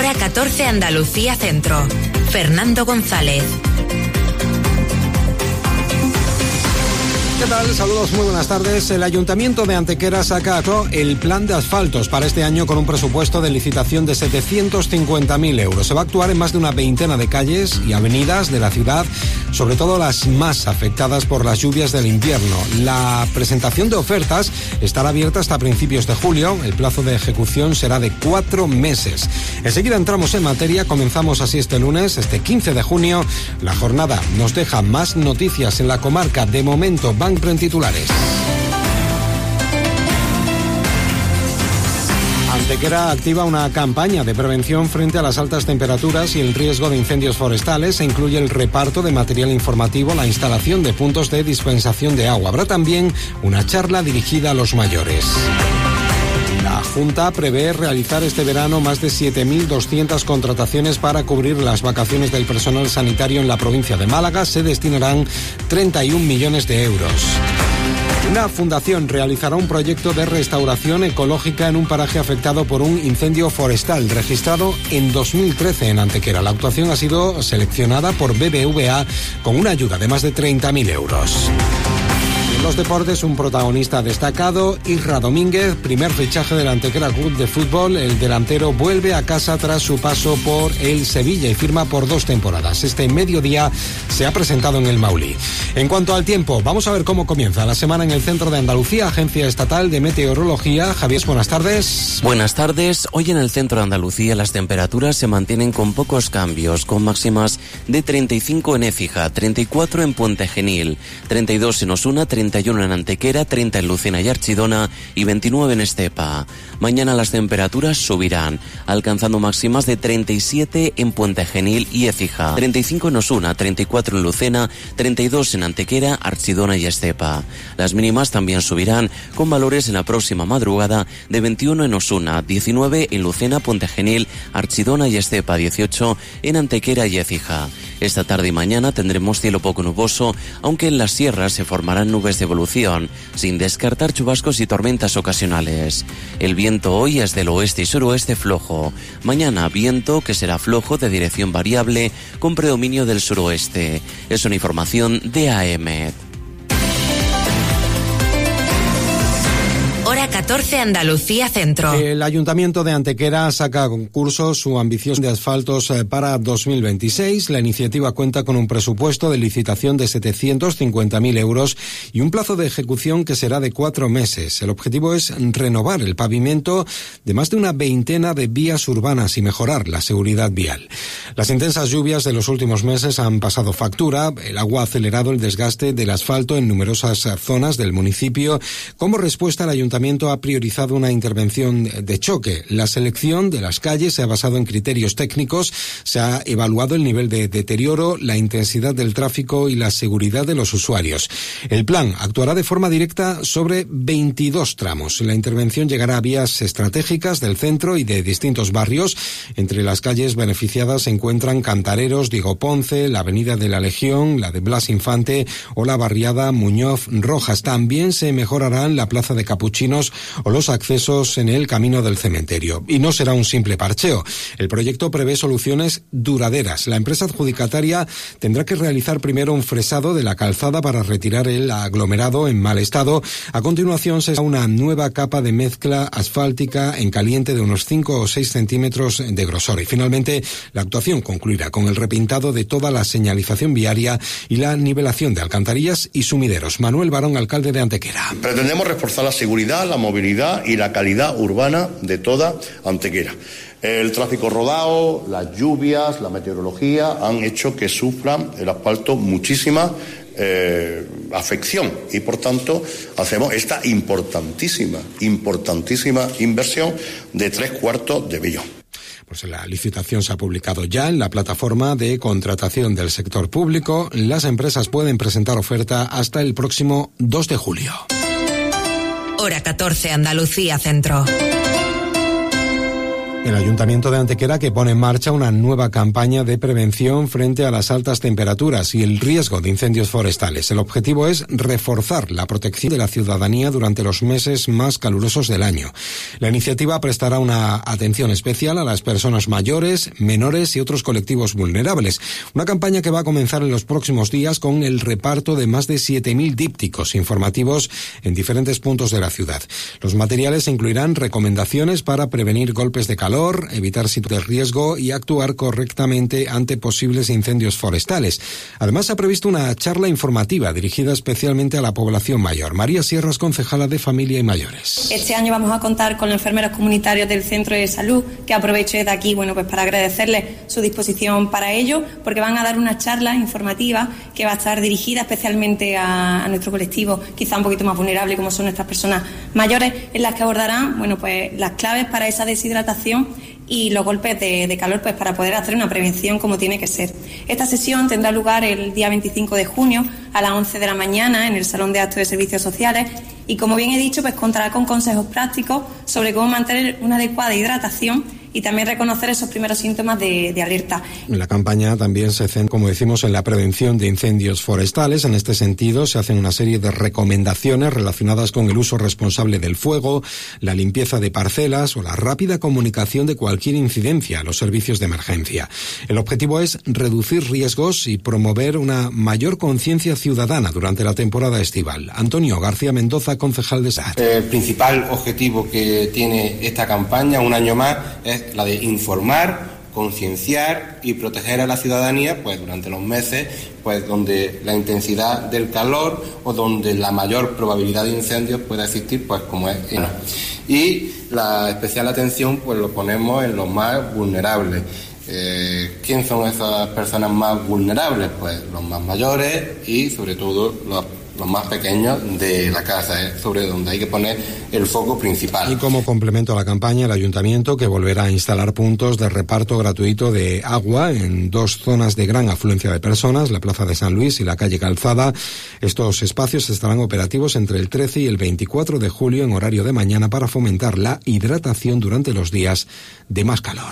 Hora 14 Andalucía Centro. Fernando González. ¿Qué tal? Saludos, muy buenas tardes. El Ayuntamiento de Antequera saca el plan de asfaltos para este año con un presupuesto de licitación de 750.000 euros. Se va a actuar en más de una veintena de calles y avenidas de la ciudad, sobre todo las más afectadas por las lluvias del invierno. La presentación de ofertas estará abierta hasta principios de julio. El plazo de ejecución será de 4 meses. Enseguida entramos en materia. Comenzamos así este lunes, este 15 de junio. La jornada nos deja más noticias en la comarca. De momento, van en titulares. Antequera activa una campaña de prevención frente a las altas temperaturas y el riesgo de incendios forestales. Se incluye el reparto de material informativo, la instalación de puntos de dispensación de agua. Habrá también una charla dirigida a los mayores. La Junta prevé realizar este verano más de 7.200 contrataciones para cubrir las vacaciones del personal sanitario en la provincia de Málaga. Se destinarán 31 millones de euros. Una fundación realizará un proyecto de restauración ecológica en un paraje afectado por un incendio forestal registrado en 2013 en Antequera. La actuación ha sido seleccionada por BBVA con una ayuda de más de 30.000 euros. En los deportes, un protagonista destacado, Isra Domínguez, primer fichaje del Antequera Club de Fútbol. El delantero vuelve a casa tras su paso por el Sevilla y firma por 2 temporadas. Este mediodía se ha presentado en el Maulí. En cuanto al tiempo, vamos a ver cómo comienza la semana en el centro de Andalucía. Agencia Estatal de Meteorología. Javier, buenas tardes. Buenas tardes. Hoy en el centro de Andalucía las temperaturas se mantienen con pocos cambios, con máximas de 35 en Écija, 34 en Puente Genil, 32 en Osuna, 31 en Antequera, 30 en Lucena y Archidona y 29 en Estepa. Mañana las temperaturas subirán, alcanzando máximas de 37 en Puente Genil y Écija, 35 en Osuna, 34 en Lucena, 32 en Antequera, Archidona y Estepa. Las mínimas también subirán, con valores en la próxima madrugada de 21 en Osuna, 19 en Lucena, Puente Genil, Archidona y Estepa, 18 en Antequera y Écija. Esta tarde y mañana tendremos cielo poco nuboso, aunque en las sierras se formarán nubes de evolución, sin descartar chubascos y tormentas ocasionales. El viento hoy es del oeste y suroeste flojo. Mañana viento que será flojo de dirección variable con predominio del suroeste. Es una información de AEMET. Hora 14 Andalucía Centro. El Ayuntamiento de Antequera saca a concurso su ambición de asfaltos para 2026. La iniciativa cuenta con un presupuesto de licitación de 750.000 euros y un plazo de ejecución que será de 4 meses. El objetivo es renovar el pavimento de más de una veintena de vías urbanas y mejorar la seguridad vial. Las intensas lluvias de los últimos meses han pasado factura. El agua ha acelerado el desgaste del asfalto en numerosas zonas del municipio. Como respuesta, el Ayuntamiento ha priorizado una intervención de choque. La selección de las calles se ha basado en criterios técnicos, se ha evaluado el nivel de deterioro, la intensidad del tráfico y la seguridad de los usuarios. El plan actuará de forma directa sobre 22 tramos. La intervención llegará a vías estratégicas del centro y de distintos barrios. Entre las calles beneficiadas se encuentran Cantareros, Diego Ponce, la Avenida de la Legión, la de Blas Infante o la barriada Muñoz Rojas. También se mejorarán la Plaza de Capuchinos o los accesos en el Camino del Cementerio. Y no será un simple parcheo. El proyecto prevé soluciones duraderas. La empresa adjudicataria tendrá que realizar primero un fresado de la calzada para retirar el aglomerado en mal estado. A continuación se hará una nueva capa de mezcla asfáltica en caliente de unos 5 o 6 centímetros de grosor. Y finalmente la actuación concluirá con el repintado de toda la señalización viaria y la nivelación de alcantarillas y sumideros. Manuel Barón, alcalde de Antequera. Pretendemos reforzar la seguridad, la movilidad y la calidad urbana de toda Antequera. El tráfico rodado, las lluvias, la meteorología han hecho que sufran el asfalto muchísima afección y por tanto hacemos esta importantísima inversión de 3/4 de billón. Pues la licitación se ha publicado ya en la plataforma de contratación del sector público. Las empresas pueden presentar oferta hasta el próximo 2 de julio. Hora 14 Andalucía Centro. El Ayuntamiento de Antequera que pone en marcha una nueva campaña de prevención frente a las altas temperaturas y el riesgo de incendios forestales. El objetivo es reforzar la protección de la ciudadanía durante los meses más calurosos del año. La iniciativa prestará una atención especial a las personas mayores, menores y otros colectivos vulnerables. Una campaña que va a comenzar en los próximos días con el reparto de más de 7.000 dípticos informativos en diferentes puntos de la ciudad. Los materiales incluirán recomendaciones para prevenir golpes de calor, evitar sitios de riesgo y actuar correctamente ante posibles incendios forestales. Además, se ha previsto una charla informativa dirigida especialmente a la población mayor. María Sierras, concejala de Familia y Mayores. Este año vamos a contar con los enfermeros comunitarios del Centro de Salud, que aprovecho desde aquí, para agradecerles su disposición para ello, porque van a dar una charla informativa que va a estar dirigida especialmente a nuestro colectivo, quizá un poquito más vulnerable, como son nuestras personas mayores, en las que abordarán, las claves para esa deshidratación y los golpes de calor, para poder hacer una prevención como tiene que ser. Esta sesión tendrá lugar el día 25 de junio a las 11 de la mañana en el Salón de Actos de Servicios Sociales y, como bien he dicho, contará con consejos prácticos sobre cómo mantener una adecuada hidratación y también reconocer esos primeros síntomas de alerta. La campaña también se centra, como decimos, en la prevención de incendios forestales. En este sentido, se hacen una serie de recomendaciones relacionadas con el uso responsable del fuego, la limpieza de parcelas o la rápida comunicación de cualquier incidencia a los servicios de emergencia. El objetivo es reducir riesgos y promover una mayor conciencia ciudadana durante la temporada estival. Antonio García Mendoza, concejal de SAT. El principal objetivo que tiene esta campaña, un año más, es la de informar, concienciar y proteger a la ciudadanía durante los meses donde la intensidad del calor o donde la mayor probabilidad de incendios pueda existir, como es enero. Y la especial atención lo ponemos en los más vulnerables. ¿Quién son esas personas más vulnerables? Los más mayores y sobre todo los más pequeños de la casa, sobre donde hay que poner el foco principal. Y como complemento a la campaña, el Ayuntamiento que volverá a instalar puntos de reparto gratuito de agua en 2 zonas de gran afluencia de personas, la Plaza de San Luis y la calle Calzada. Estos espacios estarán operativos entre el 13 y el 24 de julio en horario de mañana para fomentar la hidratación durante los días de más calor.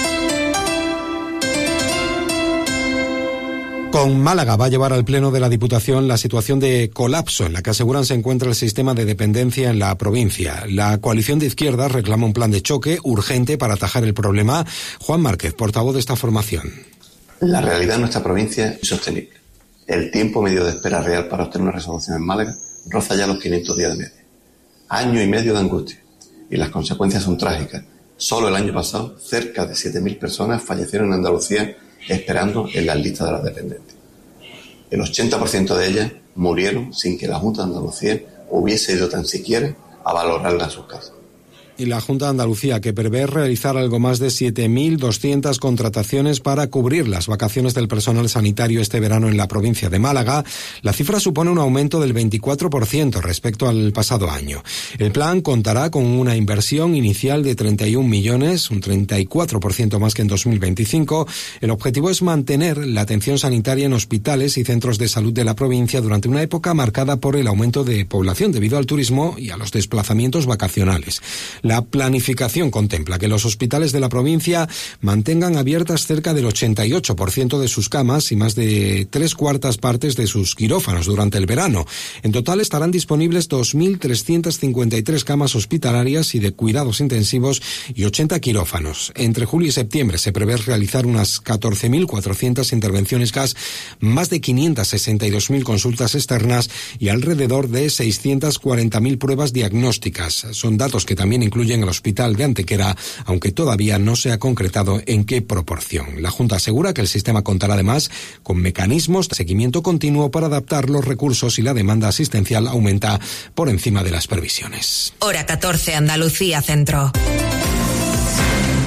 Con Málaga va a llevar al Pleno de la Diputación la situación de colapso en la que aseguran se encuentra el sistema de dependencia en la provincia. La coalición de izquierdas reclama un plan de choque urgente para atajar el problema. Juan Márquez, portavoz de esta formación. La realidad en nuestra provincia es insostenible. El tiempo medio de espera real para obtener una resolución en Málaga roza ya los 500 días de media. Año y medio de angustia. Y las consecuencias son trágicas. Solo el año pasado, cerca de 7.000 personas fallecieron en Andalucía esperando en las listas de las dependientes. El 80% de ellas murieron sin que la Junta de Andalucía hubiese ido tan siquiera a valorarlas en sus casas. Y la Junta de Andalucía, que prevé realizar algo más de 7.200 contrataciones para cubrir las vacaciones del personal sanitario este verano en la provincia de Málaga. La cifra supone un aumento del 24% respecto al pasado año. El plan contará con una inversión inicial de 31 millones, un 34% más que en 2025. El objetivo es mantener la atención sanitaria en hospitales y centros de salud de la provincia durante una época marcada por el aumento de población debido al turismo y a los desplazamientos vacacionales. La planificación contempla que los hospitales de la provincia mantengan abiertas cerca del 88% de sus camas y más de 3/4 partes de sus quirófanos durante el verano. En total estarán disponibles 2.353 camas hospitalarias y de cuidados intensivos y 80 quirófanos. Entre julio y septiembre se prevé realizar unas 14.400 intervenciones CAS, más de 562.000 consultas externas y alrededor de 640.000 pruebas diagnósticas. Son datos que también incluyen el Hospital de Antequera, aunque todavía no se ha concretado en qué proporción. La Junta asegura que el sistema contará además con mecanismos de seguimiento continuo para adaptar los recursos si la demanda asistencial aumenta por encima de las previsiones. Hora 14, Andalucía Centro.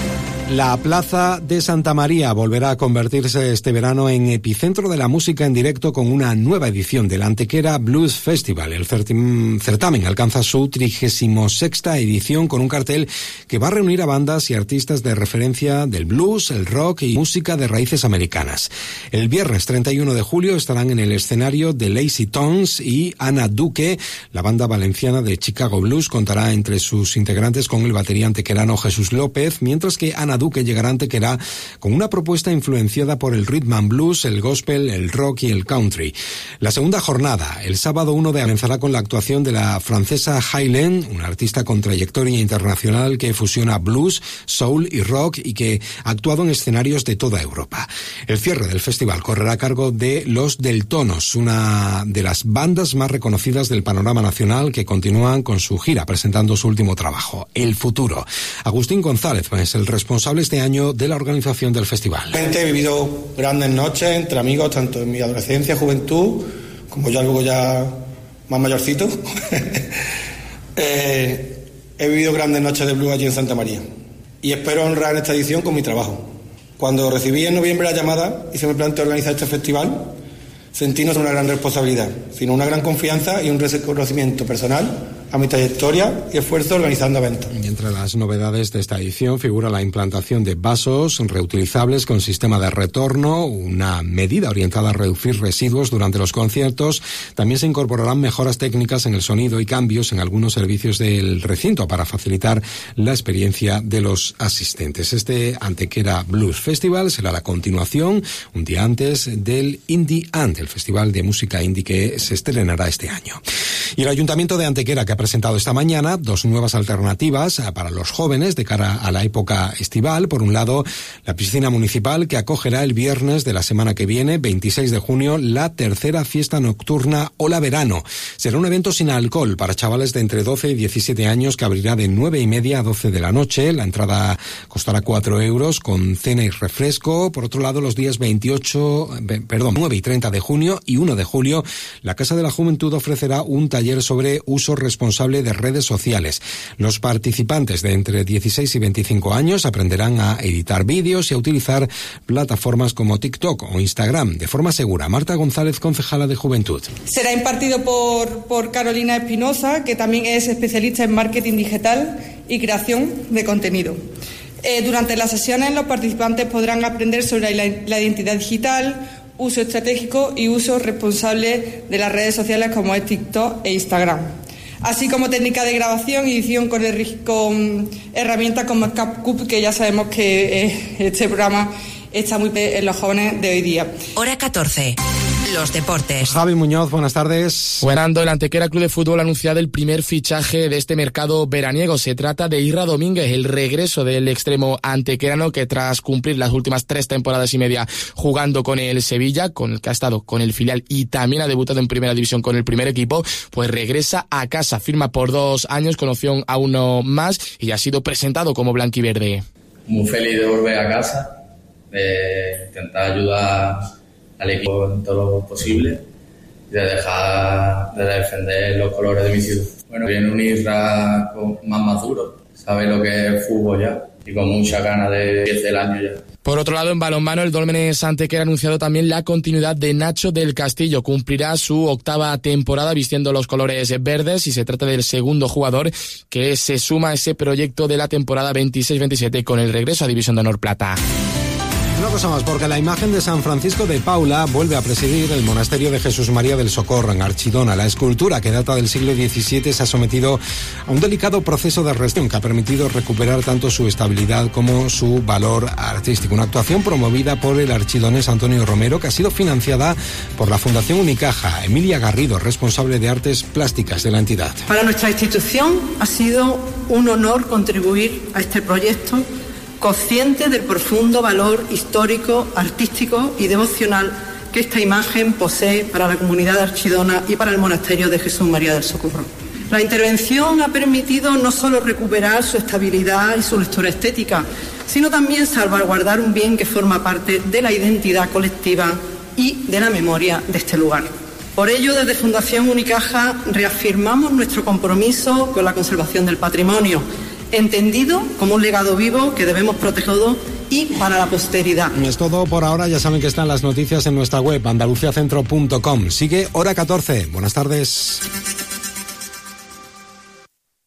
La Plaza de Santa María volverá a convertirse este verano en epicentro de la música en directo con una nueva edición del Antequera Blues Festival. El certamen alcanza su 36ª edición con un cartel que va a reunir a bandas y artistas de referencia del blues, el rock y música de raíces americanas. El viernes 31 de julio estarán en el escenario de Lazy Tones y Ana Duque. La banda valenciana de Chicago Blues contará entre sus integrantes con el batería antequerano Jesús López, mientras que Ana Duque llegará a Antequera con una propuesta influenciada por el rhythm and blues, el gospel, el rock y el country. La segunda jornada, el sábado 1 de comenzará con la actuación de la francesa Hailen, una artista con trayectoria internacional que fusiona blues, soul y rock y que ha actuado en escenarios de toda Europa. El cierre del festival correrá a cargo de Los Deltonos, una de las bandas más reconocidas del panorama nacional que continúan con su gira presentando su último trabajo, El Futuro. Agustín González es el responsable este año de la organización del festival. He vivido grandes noches entre amigos, tanto en mi adolescencia, juventud, como ya luego ya más mayorcito. He vivido grandes noches de blues allí en Santa María y espero honrar en esta edición con mi trabajo. Cuando recibí en noviembre la llamada y se me planteó organizar este festival, sentí no solo una gran responsabilidad, sino una gran confianza y un reconocimiento personal a mi trayectoria y esfuerzo organizando eventos. Y entre las novedades de esta edición figura la implantación de vasos reutilizables con sistema de retorno, una medida orientada a reducir residuos durante los conciertos. También se incorporarán mejoras técnicas en el sonido y cambios en algunos servicios del recinto para facilitar la experiencia de los asistentes. Este Antequera Blues Festival será la continuación, un día antes, del Indie Ant, el festival de música indie que se estrenará este año. Y el Ayuntamiento de Antequera, que ha presentado esta mañana dos nuevas alternativas para los jóvenes de cara a la época estival. Por un lado, la piscina municipal, que acogerá el viernes de la semana que viene, 26 de junio, la tercera fiesta nocturna Hola Verano. Será un evento sin alcohol para chavales de entre 12 y 17 años que abrirá de 9:30 a 12 de la noche. La entrada costará 4 euros con cena y refresco. Por otro lado, los días 9 y 30 de junio y 1 de julio, la Casa de la Juventud ofrecerá un taller sobre uso responsable de redes sociales. Los participantes de entre 16 y 25 años aprenderán a editar vídeos y a utilizar plataformas como TikTok o Instagram de forma segura. Marta González, concejala de Juventud. Será impartido por Carolina Espinosa, que también es especialista en marketing digital y creación de contenido. Durante las sesiones, los participantes podrán aprender sobre la identidad digital, uso estratégico y uso responsable de las redes sociales como es TikTok e Instagram, así como técnica de grabación y edición con herramientas como CapCut, que ya sabemos que este programa está muy en los jóvenes de hoy día. Hora 14. Los deportes. Javi Muñoz, buenas tardes. Buenando, el Antequera Club de Fútbol ha anunciado el primer fichaje de este mercado veraniego. Se trata de Irra Domínguez, el regreso del extremo antequerano que tras cumplir las últimas 3 temporadas y media jugando con el Sevilla, con el que ha estado con el filial y también ha debutado en primera división con el primer equipo, pues regresa a casa, firma por 2 años con opción a 1 más y ha sido presentado como blanquiverde. Muy feliz de volver a casa, de intentar ayudar al equipo en todo lo posible, de dejar de defender los colores de mi ciudad. Bueno, viene un Isra más maduro, sabe lo que es fútbol ya y con mucha ganas de empezar el año ya. Por otro lado, en balonmano, el Dólmenes Antequera ha anunciado también la continuidad de Nacho del Castillo. Cumplirá su 8ª temporada vistiendo los colores verdes y se trata del segundo jugador que se suma a ese proyecto de la temporada 26-27 con el regreso a División de Honor Plata. Una cosa más, porque la imagen de San Francisco de Paula vuelve a presidir el monasterio de Jesús María del Socorro en Archidona. La escultura, que data del siglo XVII, se ha sometido a un delicado proceso de restauración que ha permitido recuperar tanto su estabilidad como su valor artístico. Una actuación promovida por el archidonés Antonio Romero, que ha sido financiada por la Fundación Unicaja. Emilia Garrido, responsable de artes plásticas de la entidad. Para nuestra institución ha sido un honor contribuir a este proyecto, consciente del profundo valor histórico, artístico y devocional que esta imagen posee para la comunidad de Archidona y para el monasterio de Jesús María del Socorro. La intervención ha permitido no solo recuperar su estabilidad y su lectura estética, sino también salvaguardar un bien que forma parte de la identidad colectiva y de la memoria de este lugar. Por ello, desde Fundación Unicaja reafirmamos nuestro compromiso con la conservación del patrimonio, entendido como un legado vivo que debemos proteger y para la posteridad. Es todo por ahora. Ya saben que están las noticias en nuestra web andaluciacentro.com. Sigue Hora 14. Buenas tardes.